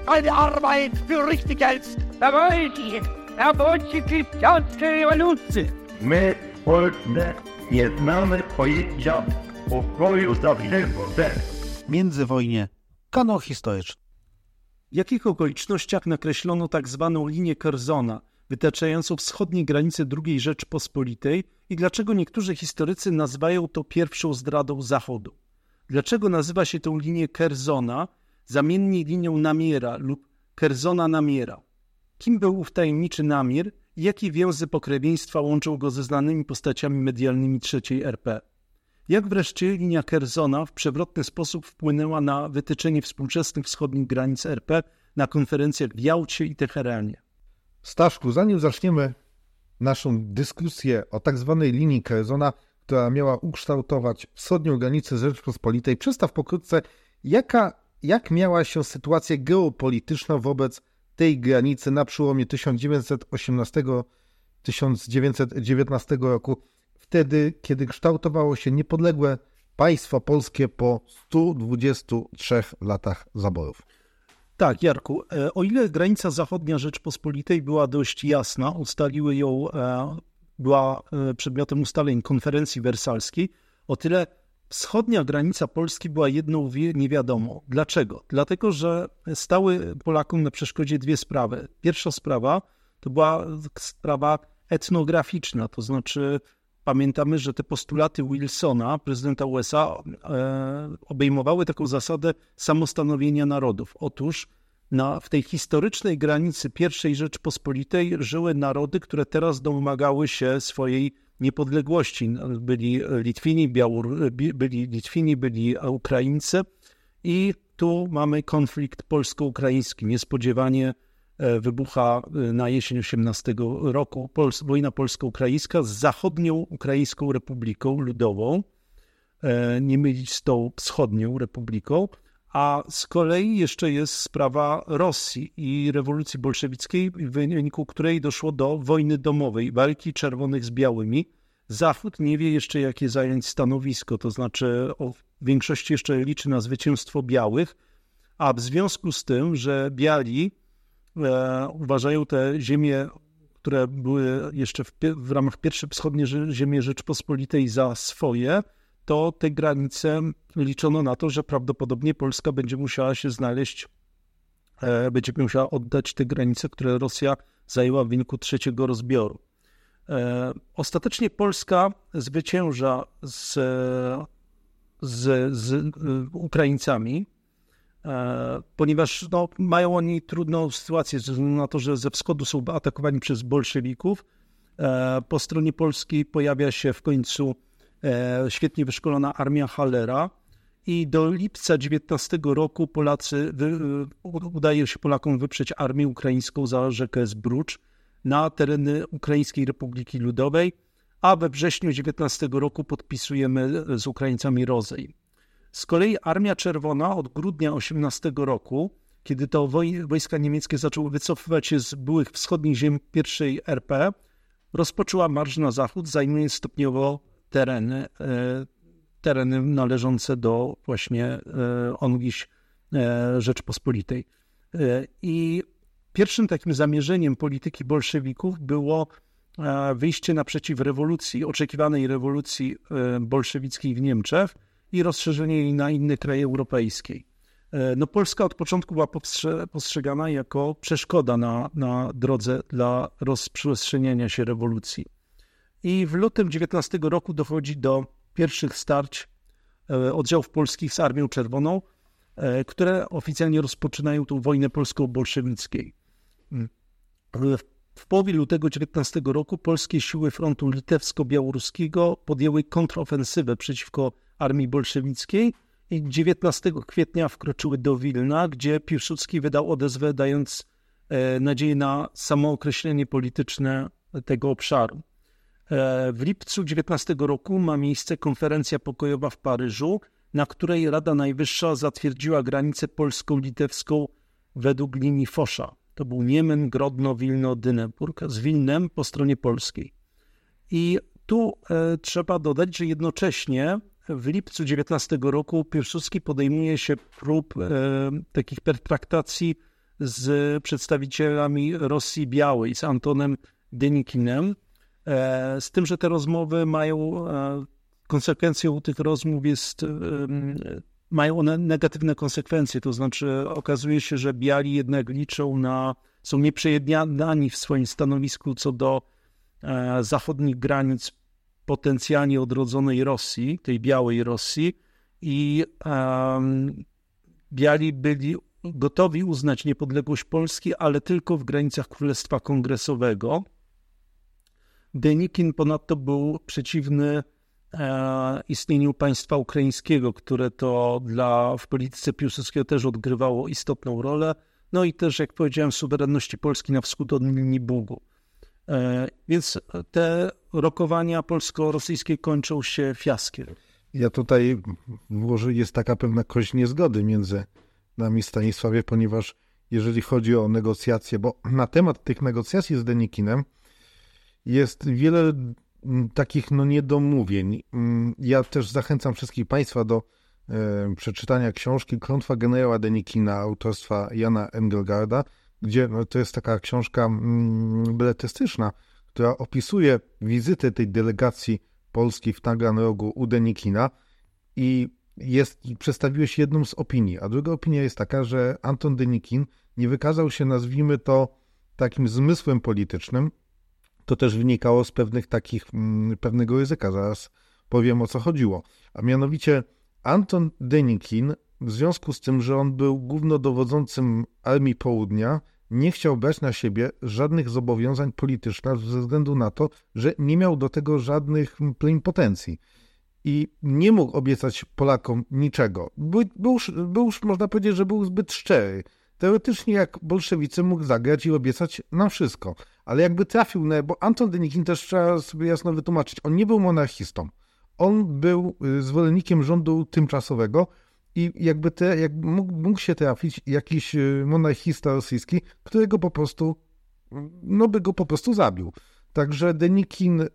eine Arbeit für richtig hältst. Der bolszewiczanskiej rewolucji. My, Polscy, nie znamy pojęcia pokoju zawziętego. Międzywojnie. Kanał historyczny. W jakich okolicznościach nakreślono tak zwaną linię Curzona, wytaczającą wschodnie granice II Rzeczpospolitej i dlaczego niektórzy historycy nazywają to pierwszą zdradą Zachodu? Dlaczego nazywa się tę linię Curzona zamiennie linią Namiera lub Curzona-Namiera? Kim był ów tajemniczy Namir i jakie więzy pokrewieństwa łączą go ze znanymi postaciami medialnymi III RP? Jak wreszcie linia Curzona w przewrotny sposób wpłynęła na wytyczenie współczesnych wschodnich granic RP na konferencjach w Jałcie i Teheranie? Staszku, zanim zaczniemy naszą dyskusję o tak zwanej linii Curzona, która miała ukształtować wschodnią granicę Rzeczypospolitej, przedstaw pokrótce, jak miała się sytuacja geopolityczna wobec tej granicy na przełomie 1918-1919 roku, wtedy, kiedy kształtowało się niepodległe państwo polskie po 123 latach zaborów. Tak, Jarku, o ile granica zachodnia Rzeczpospolitej była dość jasna, ustaliły ją, była przedmiotem ustaleń konferencji wersalskiej, o tyle wschodnia granica Polski była jedną niewiadomą. Dlaczego? Dlatego, że stały Polakom na przeszkodzie dwie sprawy. Pierwsza sprawa to była sprawa etnograficzna, to znaczy pamiętamy, że te postulaty Wilsona, prezydenta USA, obejmowały taką zasadę samostanowienia narodów. Otóż w tej historycznej granicy I Rzeczpospolitej żyły narody, które teraz domagały się swojej niepodległości. Byli Litwini, byli Ukraińcy i tu mamy konflikt polsko-ukraiński. Niespodziewanie wybucha na jesień 18 roku wojna polsko-ukraińska z zachodnią Ukraińską Republiką Ludową, nie mylić z tą wschodnią republiką, a z kolei jeszcze jest sprawa Rosji i rewolucji bolszewickiej, w wyniku której doszło do wojny domowej, walki czerwonych z białymi. Zachód nie wie jeszcze, jakie zająć stanowisko, to znaczy w większości jeszcze liczy na zwycięstwo białych, a w związku z tym, że biali uważają te ziemie, które były jeszcze w ramach pierwszej wschodniej ziemi Rzeczpospolitej za swoje, to te granice liczono na to, że prawdopodobnie Polska będzie musiała się znaleźć, będzie musiała oddać te granice, które Rosja zajęła w wyniku trzeciego rozbioru. Ostatecznie Polska zwycięża z Ukraińcami, ponieważ mają oni trudną sytuację ze względu na to, że ze wschodu są atakowani przez bolszewików. Po stronie polskiej pojawia się w końcu świetnie wyszkolona armia Hallera i do lipca 19 roku udaje się Polakom wyprzeć armię ukraińską za rzekę Zbrucz na tereny Ukraińskiej Republiki Ludowej, a we wrześniu 19 roku podpisujemy z Ukraińcami rozejm. Z kolei Armia Czerwona od grudnia 18 roku, kiedy to wojska niemieckie zaczęły wycofywać się z byłych wschodnich ziem I RP, rozpoczęła marsz na zachód, zajmując stopniowo tereny należące do właśnie ongiś Rzeczpospolitej. I pierwszym takim zamierzeniem polityki bolszewików było wyjście naprzeciw rewolucji, oczekiwanej rewolucji bolszewickiej w Niemczech i rozszerzenie jej na inne kraje europejskie. Polska od początku była postrzegana jako przeszkoda na drodze dla rozprzestrzeniania się rewolucji. I w lutym 19 roku dochodzi do pierwszych starć oddziałów polskich z Armią Czerwoną, które oficjalnie rozpoczynają tę wojnę polsko-bolszewickiej. W połowie lutego 19 roku polskie siły frontu litewsko-białoruskiego podjęły kontrofensywę przeciwko armii bolszewickiej i 19 kwietnia wkroczyły do Wilna, gdzie Piłsudski wydał odezwę, dając nadzieję na samookreślenie polityczne tego obszaru. W lipcu 19 roku ma miejsce konferencja pokojowa w Paryżu, na której Rada Najwyższa zatwierdziła granicę polsko-litewską według linii Fosza. To był Niemen, Grodno, Wilno, Dyneburg z Wilnem po stronie polskiej. I tu trzeba dodać, że jednocześnie w lipcu 19 roku Piłsudski podejmuje się prób takich pertraktacji z przedstawicielami Rosji Białej, z Antonem Denikinem, z tym, że te rozmowy mają, konsekwencją tych rozmów mają one negatywne konsekwencje, to znaczy okazuje się, że Biali jednak są nieprzejednani w swoim stanowisku co do zachodnich granic potencjalnie odrodzonej Rosji, tej białej Rosji, i Biali byli gotowi uznać niepodległość Polski, ale tylko w granicach Królestwa Kongresowego. Denikin ponadto był przeciwny istnieniu państwa ukraińskiego, które to w polityce Piłsudskiego też odgrywało istotną rolę, no i też, jak powiedziałem, suwerenności Polski na wschód od linii Bugu. Więc te rokowania polsko-rosyjskie kończą się fiaskiem. Ja tutaj włożę, jest taka pewna kość niezgody między nami, Stanisławie, ponieważ jeżeli chodzi o negocjacje, bo na temat tych negocjacji z Denikinem jest wiele takich niedomówień. Ja też zachęcam wszystkich Państwa do przeczytania książki Klątwa generała Denikina autorstwa Jana Engelgarda, gdzie to jest taka książka beletystyczna, która opisuje wizytę tej delegacji polskiej w Taganrogu u Denikina i przedstawiło się jedną z opinii, a druga opinia jest taka, że Anton Denikin nie wykazał się, nazwijmy to, takim zmysłem politycznym. To też wynikało z pewnego ryzyka. Zaraz powiem, o co chodziło. A mianowicie Anton Denikin, w związku z tym, że on był głównodowodzącym Armii Południa, nie chciał brać na siebie żadnych zobowiązań politycznych ze względu na to, że nie miał do tego żadnych plenipotencji. I nie mógł obiecać Polakom niczego. Był, można powiedzieć, że był zbyt szczery. Teoretycznie jak bolszewicy mógł zagrać i obiecać nam wszystko. Ale jakby trafił bo Anton Denikin też trzeba sobie jasno wytłumaczyć, on nie był monarchistą. On był zwolennikiem rządu tymczasowego i mógł się trafić jakiś monarchista rosyjski, którego po prostu, by go po prostu zabił. Także Denikin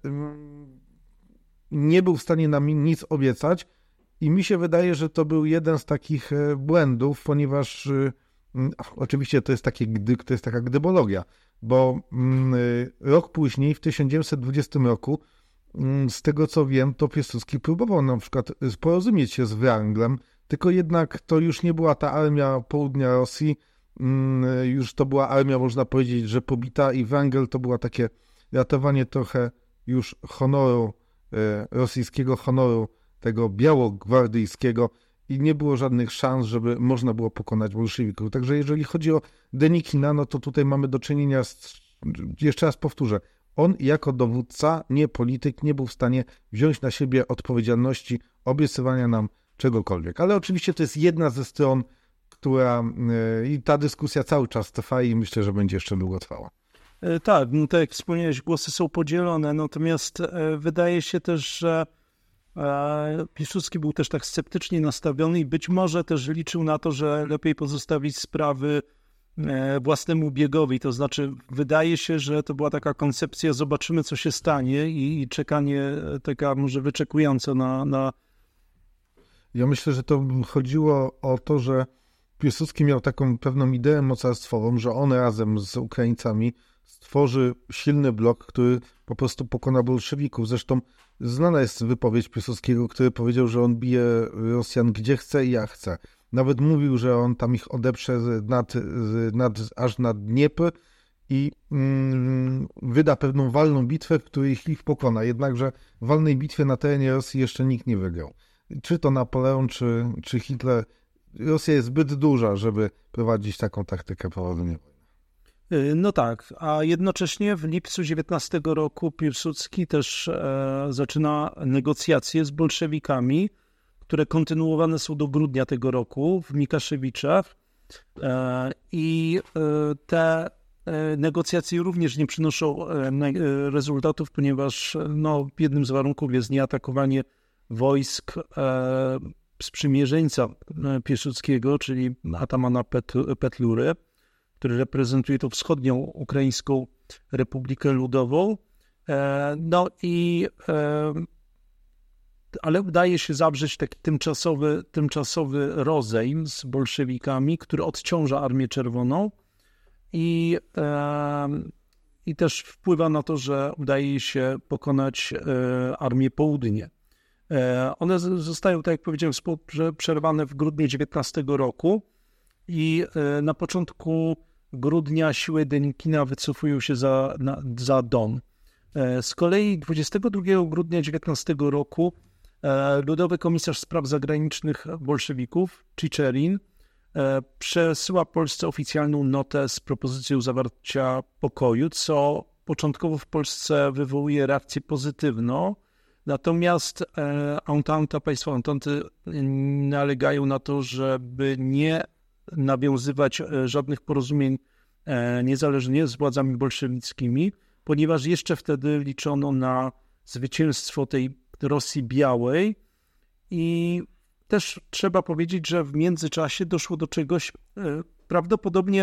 nie był w stanie nam nic obiecać i mi się wydaje, że to był jeden z takich błędów, ponieważ oczywiście to jest taka gdybologia, bo rok później, w 1920 roku, z tego co wiem, to Piłsudski próbował na przykład porozumieć się z Wranglem, tylko jednak to już nie była ta armia południa Rosji, już to była armia, można powiedzieć, że pobita, i Wrangel to było takie ratowanie trochę już honoru, rosyjskiego honoru, tego białogwardyjskiego, i nie było żadnych szans, żeby można było pokonać bolszewików. Także jeżeli chodzi o Denikina, to tutaj mamy do czynienia jeszcze raz powtórzę, on jako dowódca, nie polityk, nie był w stanie wziąć na siebie odpowiedzialności obiecywania nam czegokolwiek. Ale oczywiście to jest jedna ze stron, i ta dyskusja cały czas trwa i myślę, że będzie jeszcze długo trwała. Tak, tak jak wspomniałeś, głosy są podzielone, natomiast wydaje się też, że Piłsudski był też tak sceptycznie nastawiony i być może też liczył na to, że lepiej pozostawić sprawy własnemu biegowi. To znaczy, wydaje się, że to była taka koncepcja, zobaczymy, co się stanie, i czekanie taka może wyczekujące na... Ja myślę, że to chodziło o to, że Piłsudski miał taką pewną ideę mocarstwową, że on razem z Ukraińcami stworzy silny blok, który po prostu pokona bolszewików. Zresztą znana jest wypowiedź Piłsudskiego, który powiedział, że on bije Rosjan gdzie chce i jak chce. Nawet mówił, że on tam ich odeprze aż nad Dniepr i wyda pewną walną bitwę, w której ich pokona. Jednakże w walnej bitwie na terenie Rosji jeszcze nikt nie wygrał. Czy to Napoleon, czy Hitler. Rosja jest zbyt duża, żeby prowadzić taką taktykę prowadzenia wojny. No tak, a jednocześnie w lipcu 19 roku Piłsudski też zaczyna negocjacje z bolszewikami, które kontynuowane są do grudnia tego roku w Mikaszewiczach, i te negocjacje również nie przynoszą rezultatów, ponieważ jednym z warunków jest nieatakowanie wojsk sprzymierzeńca Piłsudskiego, czyli atamana Petlury, który reprezentuje tą wschodnią Ukraińską Republikę Ludową. Ale udaje się zawrzeć taki tymczasowy rozejm z bolszewikami, który odciąża Armię Czerwoną. i też wpływa na to, że udaje jej się pokonać Armię Południe. One zostają, tak jak powiedziałem, przerwane w grudniu 19 roku i na początku grudnia siły Denikina wycofują się za Don. Z kolei 22 grudnia 19 roku Ludowy Komisarz Spraw Zagranicznych bolszewików, Chicherin, przesyła Polsce oficjalną notę z propozycją zawarcia pokoju, co początkowo w Polsce wywołuje reakcję pozytywną, natomiast państwa Ententy nalegają na to, żeby nie nawiązywać żadnych porozumień niezależnie z władzami bolszewickimi, ponieważ jeszcze wtedy liczono na zwycięstwo tej Rosji Białej i też trzeba powiedzieć, że w międzyczasie doszło do czegoś, prawdopodobnie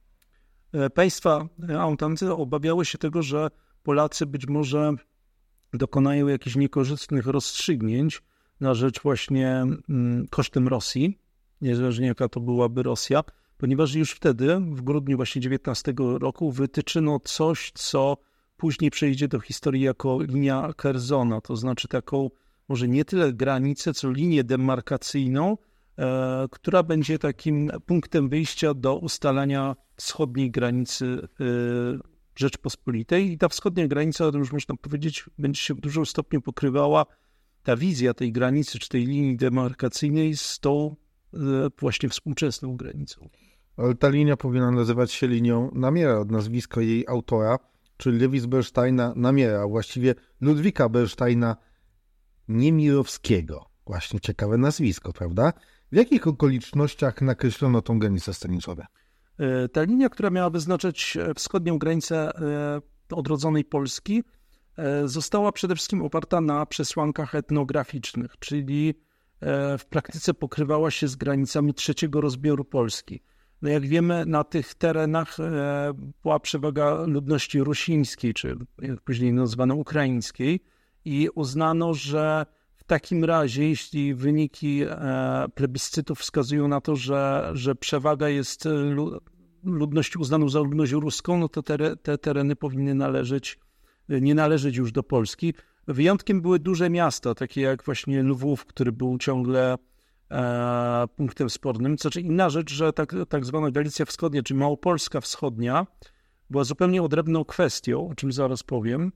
państwa Ententy obawiały się tego, że Polacy być może dokonają jakichś niekorzystnych rozstrzygnięć na rzecz właśnie kosztem Rosji, niezależnie jaka to byłaby Rosja, ponieważ już wtedy, w grudniu właśnie 19 roku, wytyczono coś, co później przejdzie do historii jako linia Kerzona, to znaczy taką może nie tyle granicę, co linię demarkacyjną, która będzie takim punktem wyjścia do ustalania wschodniej granicy Rzeczpospolitej. I ta wschodnia granica, już można powiedzieć, będzie się w dużym stopniu pokrywała, ta wizja tej granicy, czy tej linii demarkacyjnej z tą właśnie współczesną granicą. Ale ta linia powinna nazywać się linią Namiera, od nazwiska jej autora, czyli Lewis Bernsteina Namiera, właściwie Ludwika Bernsteina Niemirowskiego. Właśnie ciekawe nazwisko, prawda? W jakich okolicznościach nakreślono tą granicę Stanisławie? Ta linia, która miała wyznaczać wschodnią granicę odrodzonej Polski, została przede wszystkim oparta na przesłankach etnograficznych, czyli w praktyce pokrywała się z granicami trzeciego rozbioru Polski. No jak wiemy, na tych terenach była przewaga ludności rusińskiej, czy jak później nazwano ukraińskiej, i uznano, że w takim razie, jeśli wyniki plebiscytów wskazują na to, że przewaga jest ludności uznaną za ludność ruską, no to te tereny powinny nie należeć już do Polski. Wyjątkiem były duże miasta, takie jak właśnie Lwów, który był ciągle punktem spornym. Co znaczy inna rzecz, że tak zwana Galicja Wschodnia, czy Małopolska Wschodnia, była zupełnie odrębną kwestią, o czym zaraz powiem,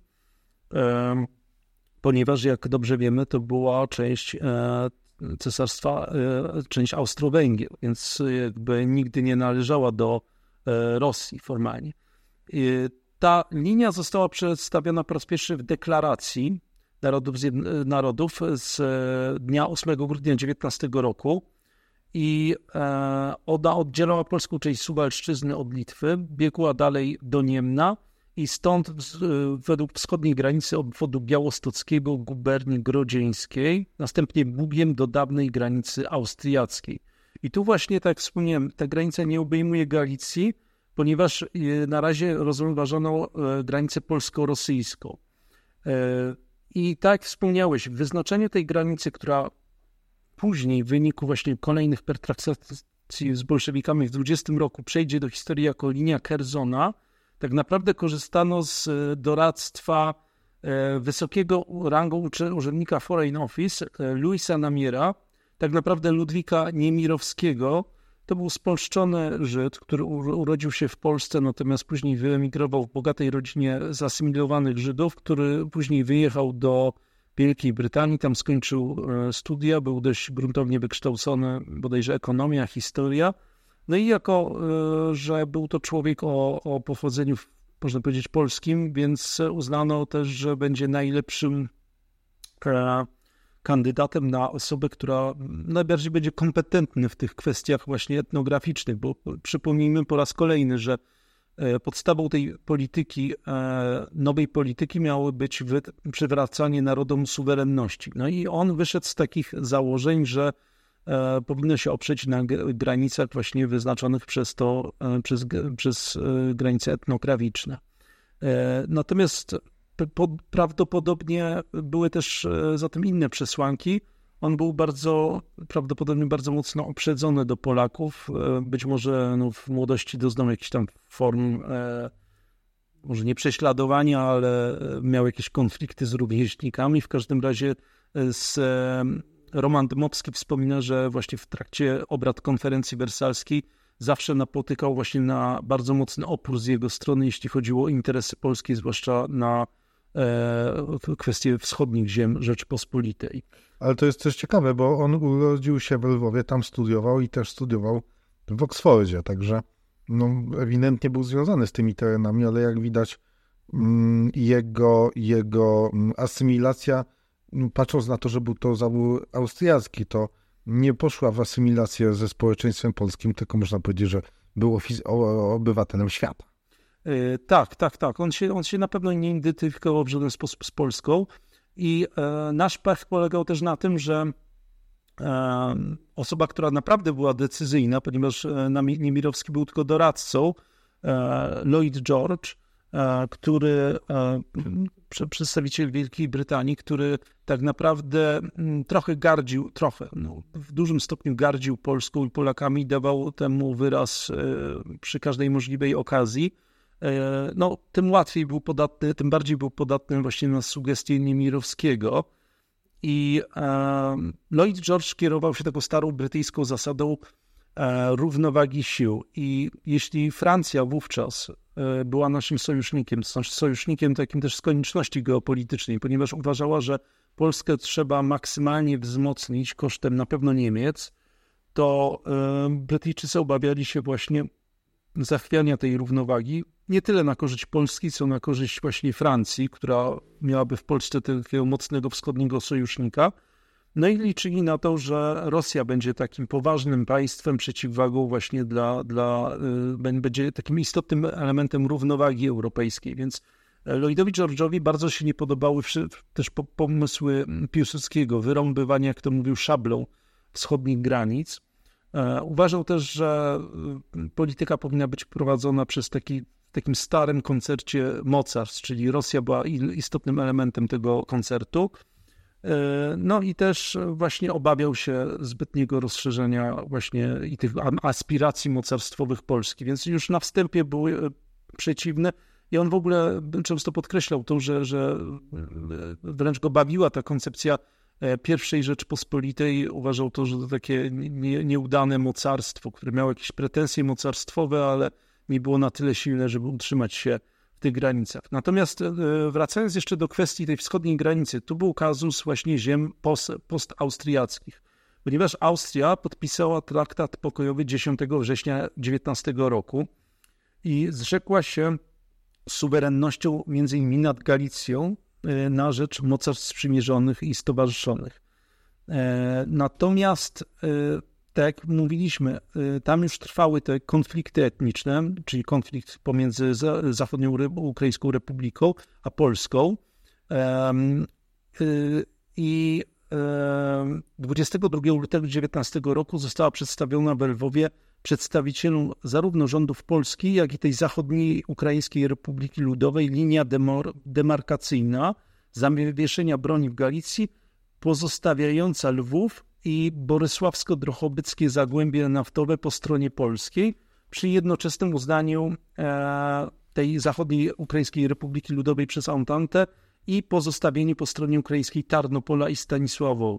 ponieważ jak dobrze wiemy, to była część cesarstwa, część Austro-Węgier, więc jakby nigdy nie należała do Rosji formalnie. Ta linia została przedstawiona po raz pierwszy w deklaracji Narodów z dnia 8 grudnia 19 roku i ona oddzielała polską część Suwalszczyzny od Litwy, biegła dalej do Niemna i stąd według wschodniej granicy obwodu białostockiego guberni grodzieńskiej, następnie Bugiem do dawnej granicy austriackiej. I tu właśnie, tak jak wspomniałem, ta granica nie obejmuje Galicji, ponieważ na razie rozważano granicę polsko-rosyjską. I tak jak wspomniałeś, wyznaczenie tej granicy, która później w wyniku właśnie kolejnych pertraktacji z bolszewikami w 20 roku przejdzie do historii jako linia Kerzona, tak naprawdę korzystano z doradztwa wysokiego rangą urzędnika Foreign Office, Louisa Namiera, tak naprawdę Ludwika Niemirowskiego. To był spolszczony Żyd, który urodził się w Polsce, natomiast później wyemigrował w bogatej rodzinie zasymilowanych Żydów, który później wyjechał do Wielkiej Brytanii, tam skończył studia, był dość gruntownie wykształcony, bodajże ekonomia, historia. No i jako, że był to człowiek o pochodzeniu, można powiedzieć, polskim, więc uznano też, że będzie najlepszym kandydatem na osobę, która najbardziej będzie kompetentny w tych kwestiach właśnie etnograficznych, bo przypomnijmy po raz kolejny, że podstawą tej polityki, nowej polityki miało być przywracanie narodom suwerenności. No i on wyszedł z takich założeń, że powinno się oprzeć na granicach właśnie wyznaczonych przez granice etnograficzne. Natomiast prawdopodobnie były też za tym inne przesłanki. on był prawdopodobnie bardzo mocno uprzedzony do Polaków. Być może w młodości doznał jakichś tam form, może nie prześladowania, ale miał jakieś konflikty z rówieśnikami. W każdym razie Roman Dmowski wspomina, że właśnie w trakcie obrad konferencji wersalskiej zawsze napotykał właśnie na bardzo mocny opór z jego strony, jeśli chodziło o interesy polskie, zwłaszcza na kwestie wschodnich ziem Rzeczypospolitej. Ale to jest też ciekawe, bo on urodził się w Lwowie, tam studiował i też studiował w Oksfordzie, także ewidentnie był związany z tymi terenami, ale jak widać jego asymilacja, patrząc na to, że był to zabór austriacki, to nie poszła w asymilację ze społeczeństwem polskim, tylko można powiedzieć, że był obywatelem świata. Tak. On się na pewno nie identyfikował w żaden sposób z Polską i nasz pech polegał też na tym, że osoba, która naprawdę była decyzyjna, ponieważ Niemirowski był tylko doradcą, Lloyd George, który przedstawiciel Wielkiej Brytanii, który tak naprawdę w dużym stopniu gardził Polską i Polakami, dawał temu wyraz przy każdej możliwej okazji. Tym łatwiej był podatny, tym bardziej był podatny właśnie na sugestie Niemirowskiego. I Lloyd George kierował się taką starą brytyjską zasadą równowagi sił. I jeśli Francja wówczas była naszym sojusznikiem, to znaczy sojusznikiem takim też z konieczności geopolitycznej, ponieważ uważała, że Polskę trzeba maksymalnie wzmocnić kosztem na pewno Niemiec, to Brytyjczycy obawiali się właśnie zachwiania tej równowagi, nie tyle na korzyść Polski, co na korzyść właśnie Francji, która miałaby w Polsce takiego mocnego wschodniego sojusznika. No i liczyli na to, że Rosja będzie takim poważnym państwem, przeciwwagą właśnie będzie takim istotnym elementem równowagi europejskiej. Więc Lloydowi George'owi bardzo się nie podobały też pomysły Piłsudskiego, wyrąbywania, jak to mówił, szablą wschodnich granic. Uważał też, że polityka powinna być prowadzona przez takim starym koncercie mocarstw, czyli Rosja była istotnym elementem tego koncertu. No i też właśnie obawiał się zbytniego rozszerzenia właśnie i tych aspiracji mocarstwowych Polski, więc już na wstępie były przeciwne i on w ogóle często podkreślał to, że wręcz go bawiła ta koncepcja pierwszej Rzeczpospolitej. Uważał to, że to takie nieudane mocarstwo, które miało jakieś pretensje mocarstwowe, ale nie było na tyle silne, żeby utrzymać się w tych granicach. Natomiast wracając jeszcze do kwestii tej wschodniej granicy, tu był kazus właśnie ziem postaustriackich, ponieważ Austria podpisała traktat pokojowy 10 września 19 roku i zrzekła się suwerennością między innymi nad Galicją na rzecz mocarstw sprzymierzonych i stowarzyszonych. Natomiast tak jak mówiliśmy, tam już trwały te konflikty etniczne, czyli konflikt pomiędzy Zachodnią Ukraińską Republiką a Polską. I 22 lutego 19 roku została przedstawiona w Lwowie przedstawicielom zarówno rządów Polski, jak i tej Zachodniej Ukraińskiej Republiki Ludowej linia demarkacyjna zawieszenia broni w Galicji, pozostawiająca Lwów i Borysławsko-Drohobyckie zagłębie naftowe po stronie polskiej, przy jednoczesnym uznaniu tej Zachodniej Ukraińskiej Republiki Ludowej przez Entente i pozostawienie po stronie ukraińskiej Tarnopola i Stanisławowa.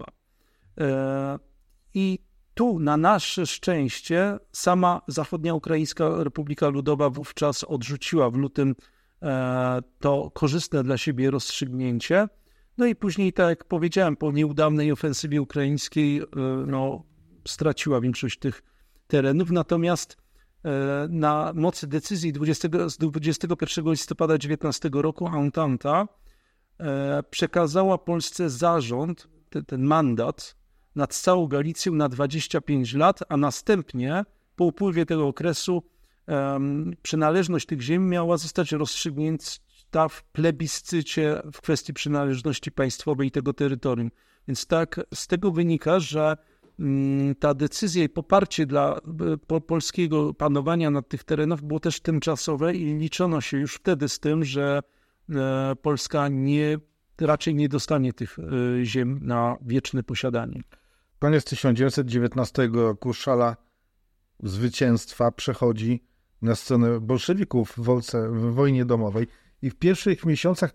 I tu na nasze szczęście sama Zachodnia Ukraińska Republika Ludowa wówczas odrzuciła w lutym to korzystne dla siebie rozstrzygnięcie. No i później, tak jak powiedziałem, po nieudanej ofensywie ukraińskiej straciła większość tych terenów, natomiast na mocy decyzji z 21 listopada 19 roku Entente przekazała Polsce zarząd, ten mandat nad całą Galicją na 25 lat, a następnie po upływie tego okresu przynależność tych ziem miała zostać rozstrzygnięta w plebiscycie w kwestii przynależności państwowej tego terytorium. Więc tak z tego wynika, że ta decyzja i poparcie dla polskiego panowania nad tych terenach było też tymczasowe i liczono się już wtedy z tym, że Polska nie raczej nie dostanie tych ziem na wieczne posiadanie. Koniec 1919 roku szala zwycięstwa przechodzi na stronę bolszewików w wojnie domowej i w pierwszych miesiącach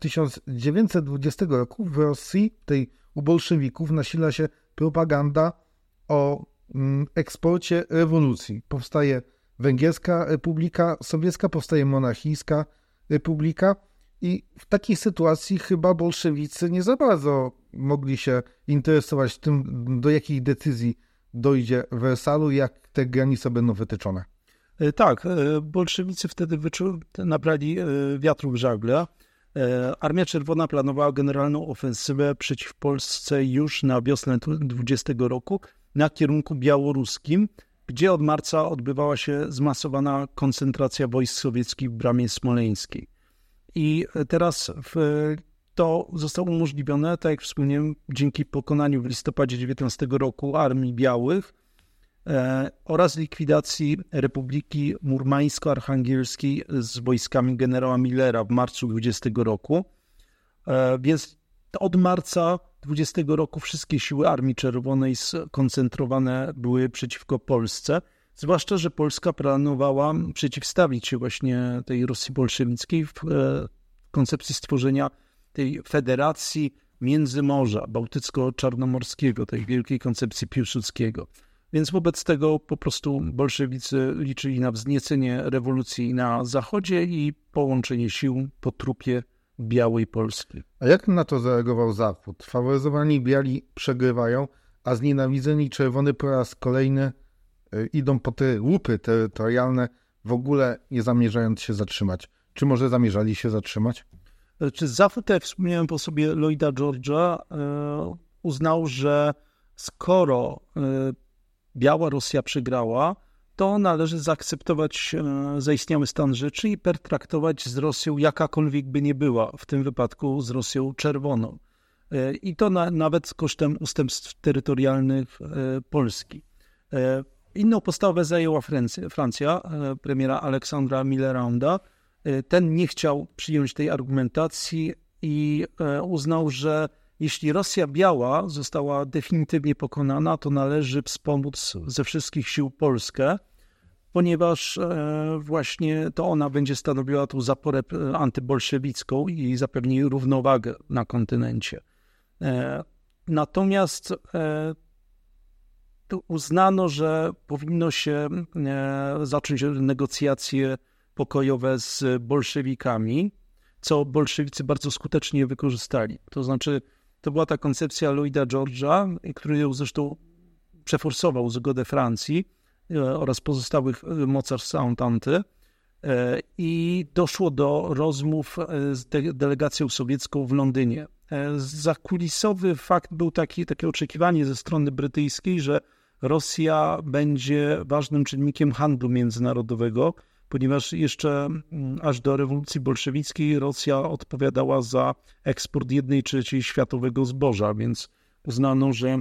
1920 roku w Rosji, u bolszewików, nasila się propaganda o eksporcie rewolucji. Powstaje Węgierska Republika Sowiecka, powstaje Monachijska Republika i w takiej sytuacji chyba bolszewicy nie za bardzo mogli się interesować tym, do jakich decyzji dojdzie w Wersalu i jak te granice będą wytyczone. Tak, bolszewicy wtedy nabrali wiatru w żagle. Armia Czerwona planowała generalną ofensywę przeciw Polsce już na wiosnę 20 roku na kierunku białoruskim, gdzie od marca odbywała się zmasowana koncentracja wojsk sowieckich w Bramie Smoleńskiej. I teraz to zostało umożliwione, tak jak wspomniałem, dzięki pokonaniu w listopadzie 19 roku Armii Białych oraz likwidacji Republiki Murmańsko-Archangielskiej z wojskami generała Millera w marcu 20 roku. Więc od marca 20 roku wszystkie siły Armii Czerwonej skoncentrowane były przeciwko Polsce, zwłaszcza że Polska planowała przeciwstawić się właśnie tej Rosji bolszewickiej w koncepcji stworzenia tej federacji Międzymorza Bałtycko-Czarnomorskiego, tej wielkiej koncepcji Piłsudskiego. Więc wobec tego po prostu bolszewicy liczyli na wzniecenie rewolucji na zachodzie i połączenie sił po trupie białej Polski. A jak na to zareagował Zachód? Faworyzowani biali przegrywają, a znienawidzeni czerwony po raz kolejny idą po te łupy terytorialne, w ogóle nie zamierzając się zatrzymać. Czy może zamierzali się zatrzymać? Czy Zachód, jak wspomniałem po sobie Lloyda George'a, uznał, że skoro biała Rosja przegrała, to należy zaakceptować zaistniały stan rzeczy i pertraktować z Rosją jakakolwiek by nie była, w tym wypadku z Rosją czerwoną. I to nawet kosztem ustępstw terytorialnych Polski. Inną postawę zajęła Francja, premiera Aleksandra Milleranda. Ten nie chciał przyjąć tej argumentacji i uznał, że jeśli Rosja biała została definitywnie pokonana, to należy wspomóc ze wszystkich sił Polskę, ponieważ właśnie to ona będzie stanowiła tą zaporę antybolszewicką i zapewni równowagę na kontynencie. Natomiast uznano, że powinno się zacząć negocjacje pokojowe z bolszewikami, co bolszewicy bardzo skutecznie wykorzystali. To znaczy, to była ta koncepcja Lloyda George'a, który ją zresztą przeforsował zgodę Francji oraz pozostałych mocarstw Ententy i doszło do rozmów z delegacją sowiecką w Londynie. Zakulisowy fakt był takie oczekiwanie ze strony brytyjskiej, że Rosja będzie ważnym czynnikiem handlu międzynarodowego, ponieważ jeszcze aż do rewolucji bolszewickiej Rosja odpowiadała za eksport 1/3 światowego zboża, więc uznano, że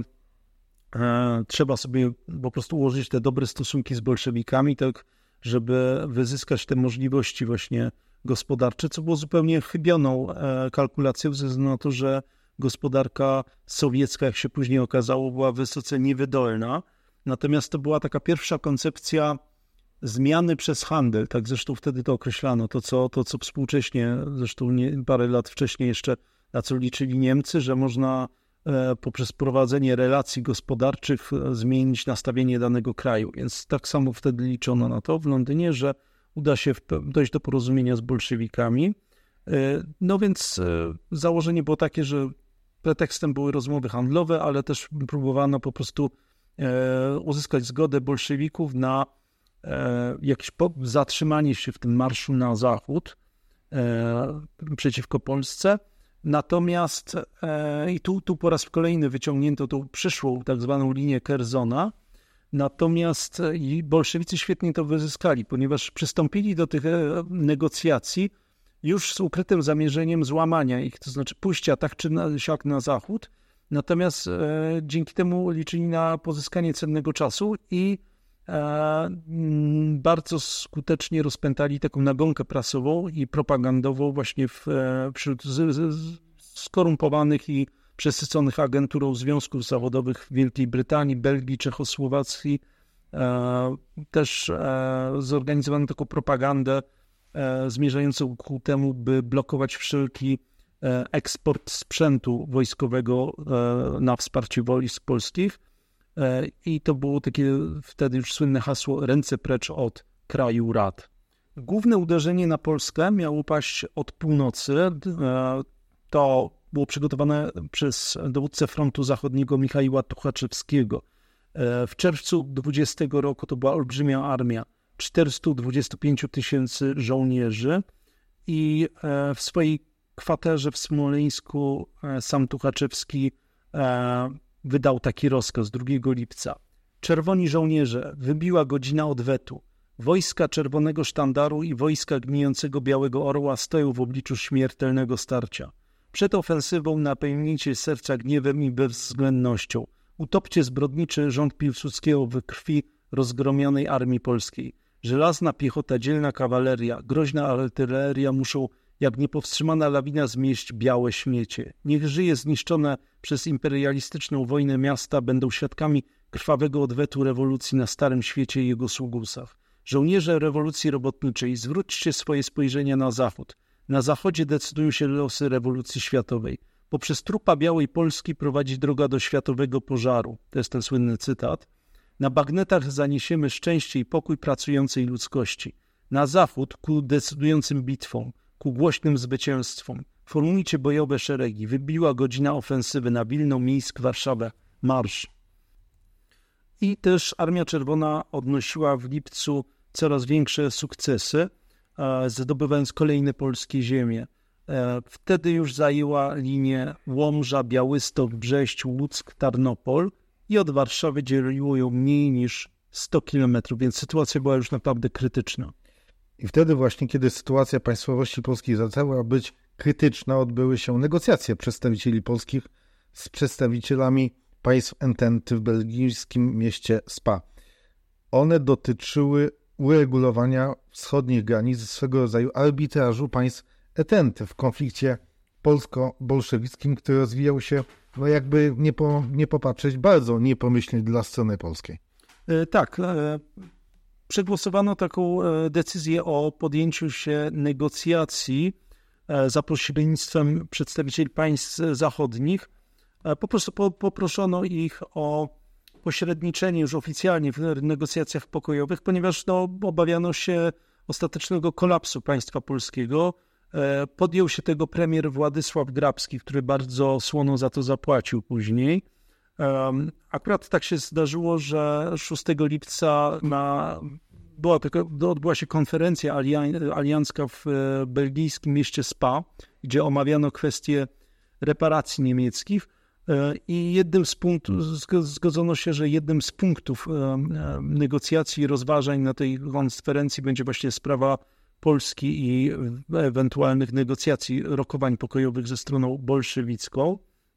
trzeba sobie po prostu ułożyć te dobre stosunki z bolszewikami, tak żeby wyzyskać te możliwości właśnie gospodarcze, co było zupełnie chybioną kalkulacją ze względu na to, że gospodarka sowiecka, jak się później okazało, była wysoce niewydolna. Natomiast to była taka pierwsza koncepcja zmiany przez handel, tak zresztą wtedy to określano, to co współcześnie, zresztą parę lat wcześniej jeszcze, na co liczyli Niemcy, że można poprzez prowadzenie relacji gospodarczych zmienić nastawienie danego kraju. Więc tak samo wtedy liczono na to w Londynie, że uda się dojść do porozumienia z bolszewikami. No więc założenie było takie, że pretekstem były rozmowy handlowe, ale też próbowano po prostu uzyskać zgodę bolszewików na jakieś zatrzymanie się w tym marszu na zachód przeciwko Polsce. Natomiast i tu po raz kolejny wyciągnięto tą przyszłą tak zwaną linię Kerzona, natomiast bolszewicy świetnie to wyzyskali, ponieważ przystąpili do tych negocjacji już z ukrytym zamierzeniem złamania ich, to znaczy pójścia tak czy siak na zachód, natomiast dzięki temu liczyli na pozyskanie cennego czasu i bardzo skutecznie rozpętali taką nagonkę prasową i propagandową właśnie wśród skorumpowanych i przesyconych agenturą związków zawodowych w Wielkiej Brytanii, Belgii, Czechosłowacji. Też zorganizowano taką propagandę zmierzającą ku temu, by blokować wszelki eksport sprzętu wojskowego na wsparcie wojsk polskich. I to było takie wtedy już słynne hasło ręce precz od kraju rad. Główne uderzenie na Polskę miało paść od północy. To było przygotowane przez dowódcę frontu zachodniego Michaiła Tuchaczewskiego. W czerwcu 20 roku to była olbrzymia armia, 425 000 żołnierzy i w swojej kwaterze w Smoleńsku sam Tuchaczewski wydał taki rozkaz 2 lipca. Czerwoni żołnierze, wybiła godzina odwetu. Wojska Czerwonego Sztandaru i wojska gnijącego Białego Orła stoją w obliczu śmiertelnego starcia. Przed ofensywą napełnijcie serca gniewem i bezwzględnością. Utopcie zbrodniczy rząd Piłsudskiego w krwi rozgromionej armii polskiej. Żelazna piechota, dzielna kawaleria, groźna artyleria muszą jak niepowstrzymana lawina zmieść białe śmiecie. Niech żyje zniszczone przez imperialistyczną wojnę miasta, będą świadkami krwawego odwetu rewolucji na Starym Świecie i jego sługusach. Żołnierze rewolucji robotniczej, zwróćcie swoje spojrzenia na zachód. Na zachodzie decydują się losy rewolucji światowej. Poprzez trupa białej Polski prowadzi droga do światowego pożaru. To jest ten słynny cytat. Na bagnetach zaniesiemy szczęście i pokój pracującej ludzkości. Na zachód ku decydującym bitwom, ku głośnym zwycięstwom. Formujcie bojowe szeregi. Wybiła godzina ofensywy na Wilno, Mińsk, Warszawę. Marsz. I też Armia Czerwona odnosiła w lipcu coraz większe sukcesy, zdobywając kolejne polskie ziemie. Wtedy już zajęła linię Łomża, Białystok, Brześć, Łuck, Tarnopol i od Warszawy dzieliło ją mniej niż 100 kilometrów, więc sytuacja była już naprawdę krytyczna. I wtedy właśnie, kiedy sytuacja państwowości polskiej zaczęła być krytyczna, odbyły się negocjacje przedstawicieli polskich z przedstawicielami państw ententy w belgijskim mieście Spa. One dotyczyły uregulowania wschodnich granic, swego rodzaju arbitrażu państw ententy w konflikcie polsko-bolszewickim, który rozwijał się, no jakby nie popatrzeć, bardzo niepomyślnie dla strony polskiej. Tak, przegłosowano taką decyzję o podjęciu się negocjacji za pośrednictwem przedstawicieli państw zachodnich. Po prostu poproszono ich o pośredniczenie już oficjalnie w negocjacjach pokojowych, ponieważ obawiano się ostatecznego kolapsu państwa polskiego. Podjął się tego premier Władysław Grabski, który bardzo słono za to zapłacił później. Akurat tak się zdarzyło, że 6 lipca odbyła się konferencja aliancka w belgijskim mieście Spa, gdzie omawiano kwestie reparacji niemieckich i zgodzono się, że jednym z punktów negocjacji i rozważań na tej konferencji będzie właśnie sprawa Polski i ewentualnych negocjacji, rokowań pokojowych ze stroną bolszewicką.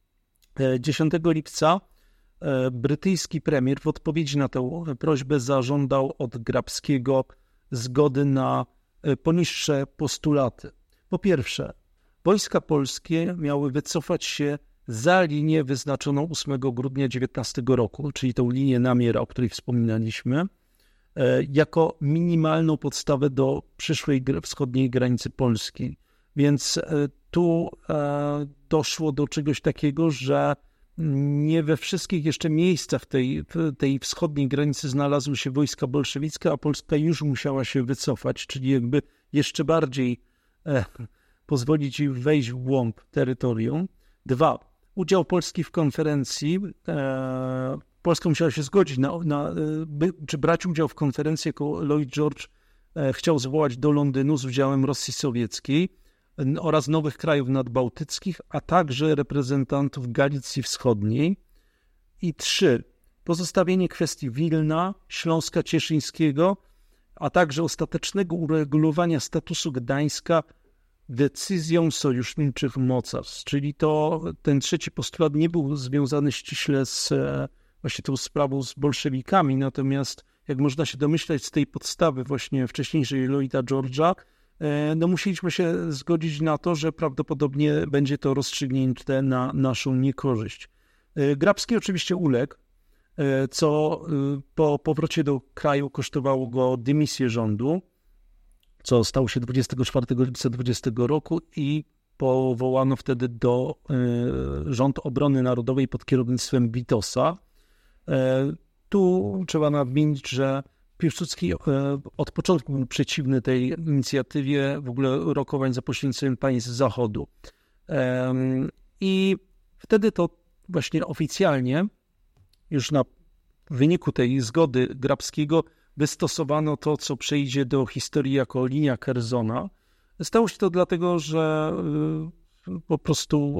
10 lipca brytyjski premier w odpowiedzi na tę prośbę zażądał od Grabskiego zgody na poniższe postulaty. Po pierwsze, wojska polskie miały wycofać się za linię wyznaczoną 8 grudnia 19 roku, czyli tą linię Namiera, o której wspominaliśmy, jako minimalną podstawę do przyszłej wschodniej granicy Polski. Więc tu doszło do czegoś takiego, że nie we wszystkich jeszcze miejscach tej wschodniej granicy znalazły się wojska bolszewickie, a Polska już musiała się wycofać, czyli jakby jeszcze bardziej pozwolić im wejść w głąb terytorium. 2. Udział Polski w konferencji. Polska musiała się zgodzić czy brać udział w konferencji, jako Lloyd George chciał zwołać do Londynu z udziałem Rosji Sowieckiej oraz nowych krajów nadbałtyckich, a także reprezentantów Galicji Wschodniej. I 3. Pozostawienie kwestii Wilna, Śląska Cieszyńskiego, a także ostatecznego uregulowania statusu Gdańska decyzją sojuszniczych mocarstw. Czyli ten trzeci postulat nie był związany ściśle z właśnie tą sprawą z bolszewikami, natomiast jak można się domyślać z tej podstawy właśnie wcześniejszej Lloyda George'a, no musieliśmy się zgodzić na to, że prawdopodobnie będzie to rozstrzygnięte na naszą niekorzyść. Grabski oczywiście uległ, co po powrocie do kraju kosztowało go dymisję rządu, co stało się 24 lipca 20 roku i powołano wtedy Rząd Obrony Narodowej pod kierownictwem Witosa. Tu trzeba nadmienić, że Piłsudski od początku był przeciwny tej inicjatywie w ogóle rokowań za pośrednictwem państw Zachodu. I wtedy to właśnie oficjalnie, już na wyniku tej zgody Grabskiego, wystosowano to, co przejdzie do historii jako linia Curzona. Stało się to dlatego, że po prostu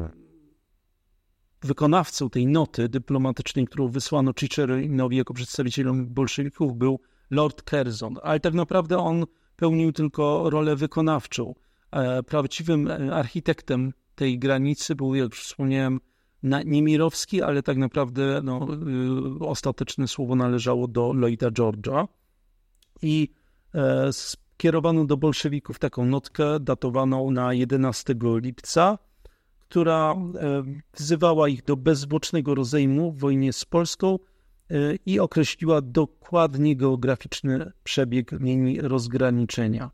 wykonawcą tej noty dyplomatycznej, którą wysłano Chicherinowi jako przedstawicielom bolszewików, był Lord Curzon, ale tak naprawdę on pełnił tylko rolę wykonawczą. Prawdziwym architektem tej granicy był, jak już wspomniałem, Niemirowski, ale tak naprawdę ostateczne słowo należało do Lloyda George'a i skierowano do bolszewików taką notkę datowaną na 11 lipca, która wzywała ich do bezzwłocznego rozejmu w wojnie z Polską i określiła dokładnie geograficzny przebieg linii rozgraniczenia.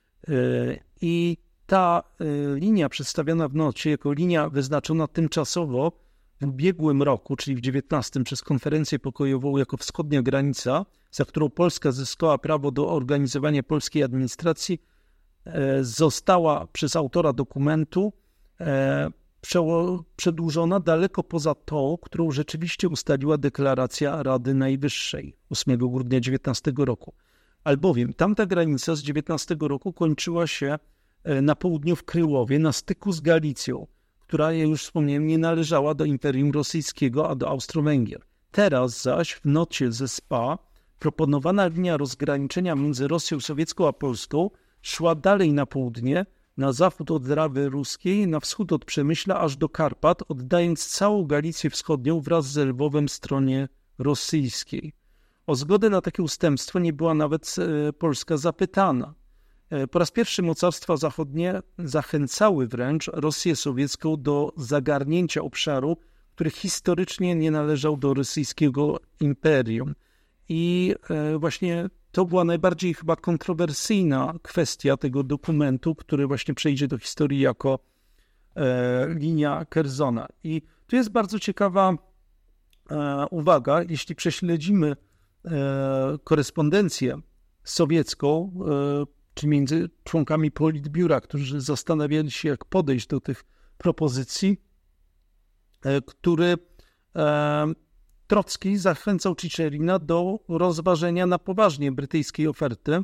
I ta linia przedstawiona w nocie jako linia wyznaczona tymczasowo w ubiegłym roku, czyli w 19 przez konferencję pokojową jako wschodnia granica, za którą Polska zyskała prawo do organizowania polskiej administracji, została przez autora dokumentu przedłużona daleko poza tą, którą rzeczywiście ustaliła deklaracja Rady Najwyższej 8 grudnia 19 roku. Albowiem tamta granica z 19 roku kończyła się na południu w Kryłowie, na styku z Galicją, która, jak już wspomniałem, nie należała do Imperium Rosyjskiego, a do Austro-Węgier. Teraz zaś w nocie ze Spa proponowana linia rozgraniczenia między Rosją Sowiecką a Polską szła dalej na południe, na zachód od Drawy Ruskiej, na wschód od Przemyśla aż do Karpat, oddając całą Galicję Wschodnią wraz z Lwowem stronie rosyjskiej. O zgodę na takie ustępstwo nie była nawet Polska zapytana. Po raz pierwszy mocarstwa zachodnie zachęcały wręcz Rosję sowiecką do zagarnięcia obszaru, który historycznie nie należał do rosyjskiego imperium. I właśnie to była najbardziej chyba kontrowersyjna kwestia tego dokumentu, który właśnie przejdzie do historii jako linia Curzona. I tu jest bardzo ciekawa uwaga, jeśli prześledzimy korespondencję sowiecką, czy między członkami Politbiura, którzy zastanawiali się, jak podejść do tych propozycji, który Trocki zachęcał Chicherina do rozważenia na poważnie brytyjskiej oferty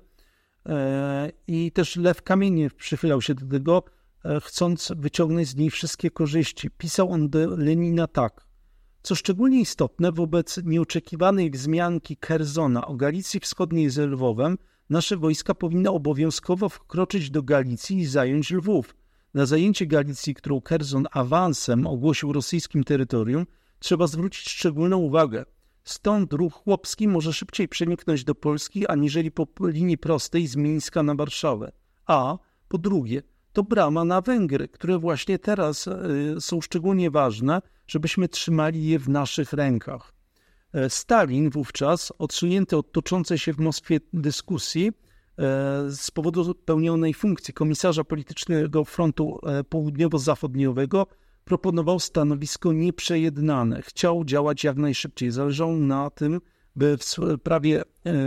i też Lew Kamieniew przychylał się do tego, chcąc wyciągnąć z niej wszystkie korzyści. Pisał on do Lenina tak: co szczególnie istotne, wobec nieoczekiwanej wzmianki Curzona o Galicji Wschodniej z Lwowem, nasze wojska powinny obowiązkowo wkroczyć do Galicji i zająć Lwów. Na zajęcie Galicji, którą Curzon awansem ogłosił rosyjskim terytorium, trzeba zwrócić szczególną uwagę. Stąd ruch chłopski może szybciej przeniknąć do Polski, aniżeli po linii prostej z Mińska na Warszawę. A po drugie, to brama na Węgry, które właśnie teraz są szczególnie ważne, żebyśmy trzymali je w naszych rękach. Stalin wówczas, odsunięty od toczącej się w Moskwie dyskusji z powodu pełnionej funkcji komisarza politycznego frontu południowo-zachodniowego, proponował stanowisko nieprzejednane. Chciał działać jak najszybciej. Zależało na tym, by w sprawie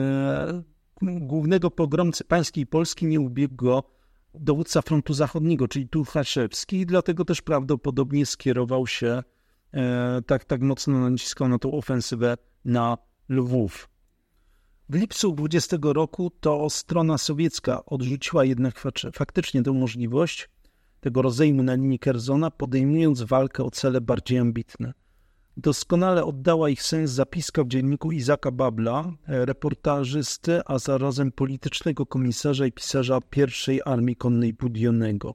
głównego pogromcy pańskiej Polski nie ubiegł go dowódca frontu zachodniego, czyli Tuchaszewski, i dlatego też prawdopodobnie skierował się, tak mocno naciskał na tą ofensywę na Lwów. W lipcu 20 roku to strona sowiecka odrzuciła jednak faktycznie tę możliwość tego rozejmu na linii Curzona, podejmując walkę o cele bardziej ambitne. Doskonale oddała ich sens zapiska w dzienniku Izaka Babla, reportażysty, a zarazem politycznego komisarza i pisarza I Armii Konnej Budionnego.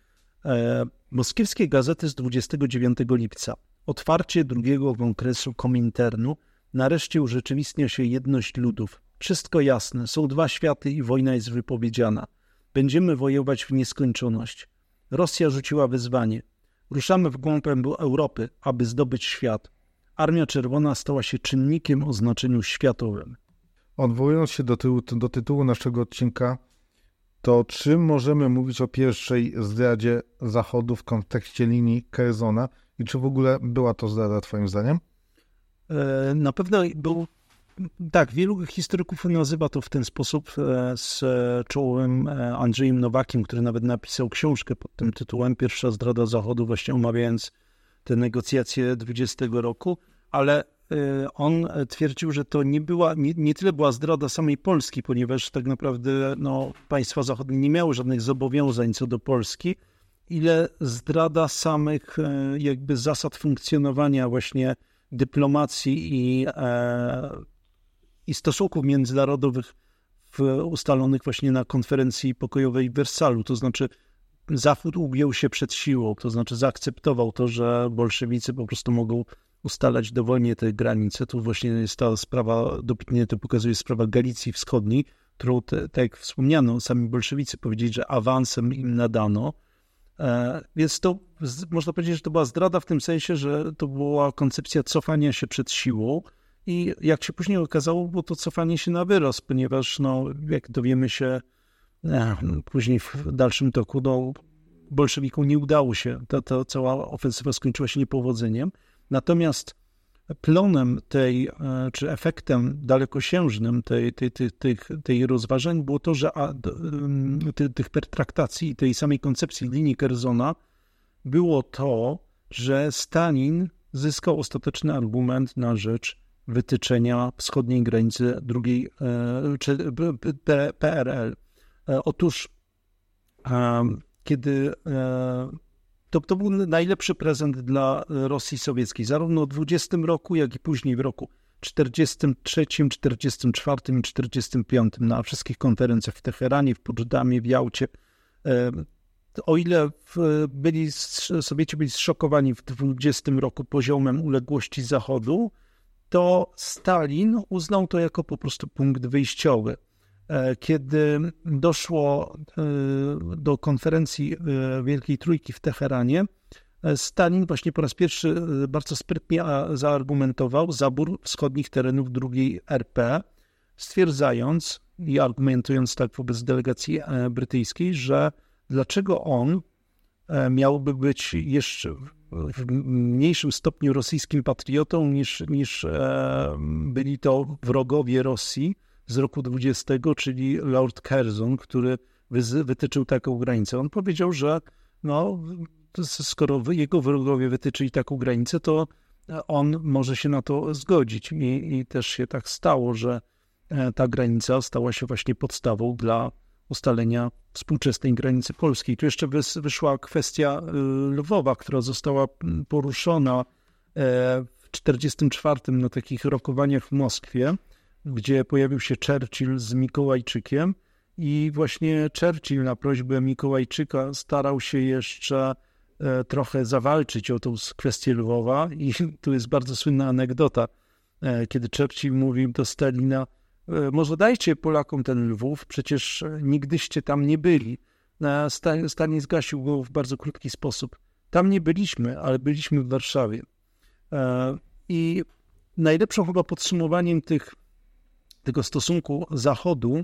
Moskiewskie gazety z 29 lipca. Otwarcie drugiego kongresu Kominternu. Nareszcie urzeczywistnia się jedność ludów. Wszystko jasne, są dwa światy i wojna jest wypowiedziana. Będziemy wojować w nieskończoność. Rosja rzuciła wyzwanie. Ruszamy w głąb Europy, aby zdobyć świat. Armia Czerwona stała się czynnikiem o znaczeniu światowym. Odwołując się do tytułu naszego odcinka, to czym możemy mówić o pierwszej zdradzie Zachodu w kontekście linii Kerzona i czy w ogóle była to zdrada twoim zdaniem? Na pewno był, tak, wielu historyków nazywa to w ten sposób z czołowym Andrzejem Nowakiem, który nawet napisał książkę pod tym tytułem Pierwsza zdrada Zachodu, właśnie omawiając te negocjacje 20 roku, ale on twierdził, że to nie tyle była zdrada samej Polski, ponieważ tak naprawdę państwa zachodnie nie miały żadnych zobowiązań co do Polski, ile zdrada samych jakby zasad funkcjonowania właśnie dyplomacji i stosunków międzynarodowych ustalonych właśnie na konferencji pokojowej w Wersalu. To znaczy Zachód ugiął się przed siłą, to znaczy zaakceptował to, że bolszewicy po prostu mogą ustalać dowolnie te granice. Tu właśnie jest ta sprawa, dobitnie to pokazuje sprawa Galicji Wschodniej, którą, tak jak wspomniano, sami bolszewicy powiedzieli, że awansem im nadano. Więc to, można powiedzieć, że to była zdrada w tym sensie, że to była koncepcja cofania się przed siłą i jak się później okazało, było to cofanie się na wyrost, ponieważ jak dowiemy się później w dalszym toku, bolszewikom nie udało się, ta cała ofensywa skończyła się niepowodzeniem. Natomiast plonem czy efektem dalekosiężnym tej rozważań było to, że tych pertraktacji i tej samej koncepcji linii Kerzona było to, że Stalin zyskał ostateczny argument na rzecz wytyczenia wschodniej granicy drugiej PRL. Otóż kiedy to był najlepszy prezent dla Rosji sowieckiej, zarówno w 20 roku, jak i później w roku 43, 44 i 45 na wszystkich konferencjach w Teheranie, w Poczdamie, w Jałcie. O ile Sowieci byli zszokowani w 20 roku poziomem uległości Zachodu, to Stalin uznał to jako po prostu punkt wyjściowy. Kiedy doszło do konferencji Wielkiej Trójki w Teheranie, Stalin właśnie po raz pierwszy bardzo sprytnie zaargumentował zabór wschodnich terenów II RP, stwierdzając i argumentując tak wobec delegacji brytyjskiej, że dlaczego on miałby być jeszcze w mniejszym stopniu rosyjskim patriotą niż byli to wrogowie Rosji z roku 20, czyli Lord Curzon, który wytyczył taką granicę. On powiedział, że skoro jego wrogowie wytyczyli taką granicę, to on może się na to zgodzić. I też się tak stało, że ta granica stała się właśnie podstawą dla ustalenia współczesnej granicy polskiej. Tu jeszcze wyszła kwestia Lwowa, która została poruszona w 1944 na takich rokowaniach w Moskwie, gdzie pojawił się Churchill z Mikołajczykiem i właśnie Churchill na prośbę Mikołajczyka starał się jeszcze trochę zawalczyć o tą kwestię Lwowa i tu jest bardzo słynna anegdota, kiedy Churchill mówił do Stalina: może dajcie Polakom ten Lwów, przecież nigdyście tam nie byli. Stalin zgasił go w bardzo krótki sposób. Tam nie byliśmy, ale byliśmy w Warszawie. I najlepszym chyba podsumowaniem tego stosunku Zachodu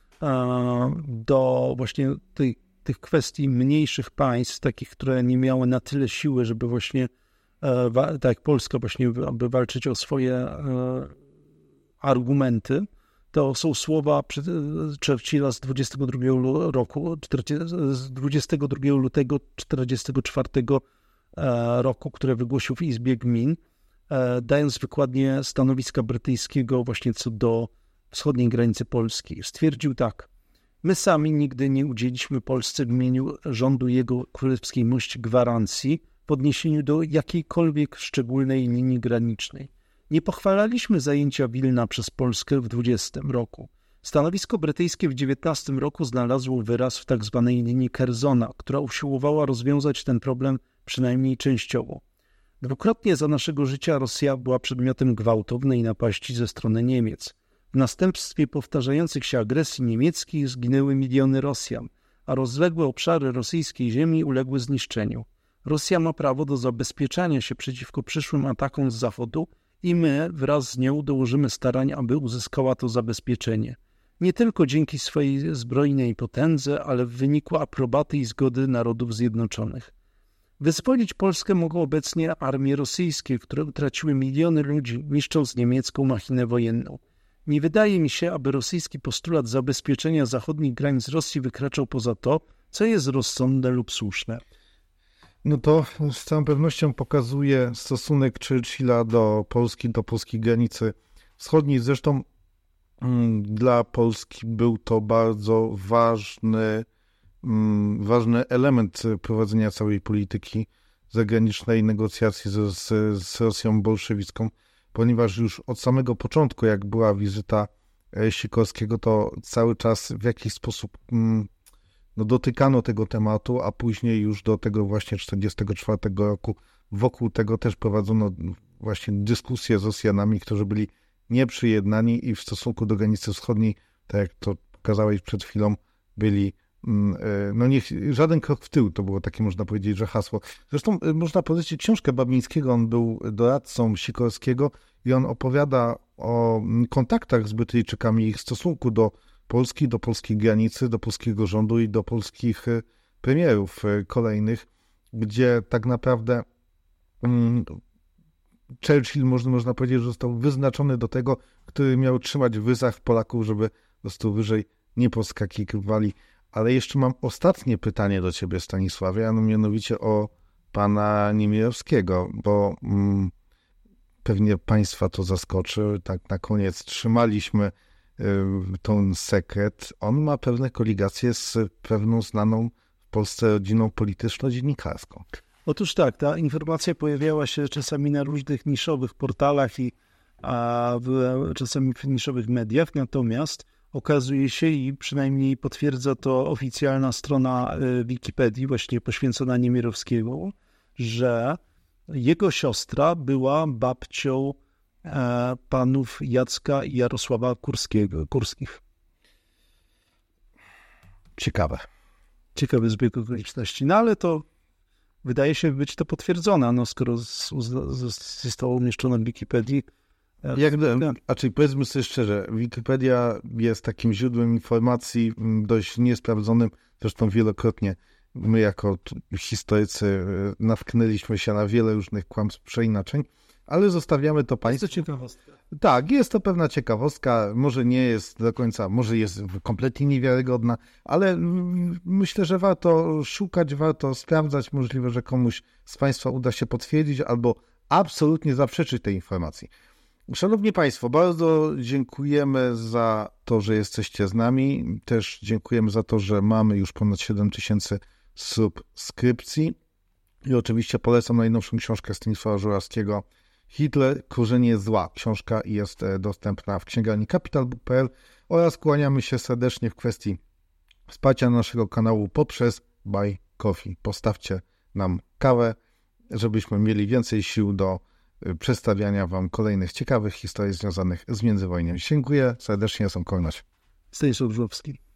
do właśnie tych kwestii mniejszych państw, takich, które nie miały na tyle siły, żeby właśnie, tak jak Polska właśnie, aby walczyć o swoje argumenty, to są słowa Churchilla z 22 roku, z 22 lutego 1944 roku, które wygłosił w Izbie Gmin, dając wykładnię stanowiska brytyjskiego właśnie co do wschodniej granicy Polski. Stwierdził tak: my sami nigdy nie udzieliliśmy Polsce w imieniu rządu Jego Królewskiej Mości gwarancji w odniesieniu do jakiejkolwiek szczególnej linii granicznej. Nie pochwalaliśmy zajęcia Wilna przez Polskę w 20 roku. Stanowisko brytyjskie w 19 roku znalazło wyraz w tak zwanej linii Kerzona, która usiłowała rozwiązać ten problem przynajmniej częściowo. Dwukrotnie za naszego życia Rosja była przedmiotem gwałtownej napaści ze strony Niemiec. W następstwie powtarzających się agresji niemieckich zginęły miliony Rosjan, a rozległe obszary rosyjskiej ziemi uległy zniszczeniu. Rosja ma prawo do zabezpieczania się przeciwko przyszłym atakom z Zachodu i my wraz z nią dołożymy starań, aby uzyskała to zabezpieczenie. Nie tylko dzięki swojej zbrojnej potędze, ale w wyniku aprobaty i zgody Narodów Zjednoczonych. Wyzwolić Polskę mogą obecnie armie rosyjskie, które utraciły miliony ludzi, niszcząc niemiecką machinę wojenną. Nie wydaje mi się, aby rosyjski postulat zabezpieczenia zachodnich granic Rosji wykraczał poza to, co jest rozsądne lub słuszne. No to z całą pewnością pokazuje stosunek Churchilla do polskiej granicy wschodniej. Zresztą dla Polski był to bardzo ważny element prowadzenia całej polityki zagranicznej, negocjacji z Rosją bolszewicką, ponieważ już od samego początku, jak była wizyta Sikorskiego, to cały czas w jakiś sposób dotykano tego tematu, a później już do tego właśnie 1944 roku wokół tego też prowadzono właśnie dyskusje z Rosjanami, którzy byli nieprzyjednani i w stosunku do granicy wschodniej, tak jak to pokazałeś przed chwilą, byli żaden krok w tył, to było takie, można powiedzieć, że hasło. Zresztą można powiedzieć książkę Babińskiego, on był doradcą Sikorskiego i on opowiada o kontaktach z Brytyjczykami, ich stosunku do Polski, do polskiej granicy, do polskiego rządu i do polskich premierów kolejnych, gdzie tak naprawdę Churchill, można powiedzieć, że został wyznaczony do tego, który miał trzymać w ryzach Polaków, żeby po prostu wyżej nie podskakiwali. Ale jeszcze mam ostatnie pytanie do ciebie, Stanisławie, a mianowicie o pana Niemirowskiego, bo pewnie państwa to zaskoczy. Tak na koniec trzymaliśmy ten sekret. On ma pewne koligacje z pewną znaną w Polsce rodziną polityczno-dziennikarską. Otóż tak, ta informacja pojawiała się czasami na różnych niszowych portalach czasami w niszowych mediach, natomiast okazuje się i przynajmniej potwierdza to oficjalna strona Wikipedii, właśnie poświęcona Niemirowskiemu, że jego siostra była babcią panów Jacka i Jarosława Kurskich. Ciekawy zbieg okoliczności. No ale to wydaje się być to potwierdzone, skoro zostało umieszczone w Wikipedii. Czyli powiedzmy sobie szczerze, Wikipedia jest takim źródłem informacji dość niesprawdzonym, zresztą wielokrotnie my jako historycy natknęliśmy się na wiele różnych kłamstw, przeinaczeń, ale zostawiamy to państwu. Jest to ciekawostka. Tak, jest to pewna ciekawostka, może nie jest do końca, może jest kompletnie niewiarygodna, ale myślę, że warto szukać, warto sprawdzać, możliwe, że komuś z państwa uda się potwierdzić albo absolutnie zaprzeczyć tej informacji. Szanowni Państwo, bardzo dziękujemy za to, że jesteście z nami. Też dziękujemy za to, że mamy już ponad 7000 subskrypcji. I oczywiście polecam najnowszą książkę Stanisława Żurawskiego Hitler, korzenie zła. Książka jest dostępna w księgarni capitalbook.pl oraz kłaniamy się serdecznie w kwestii wsparcia naszego kanału poprzez Buy Coffee. Postawcie nam kawę, żebyśmy mieli więcej sił do przedstawiania wam kolejnych ciekawych historii związanych z międzywojniem. Dziękuję serdecznie, Jason Kornaś. Stanisław Żurawski.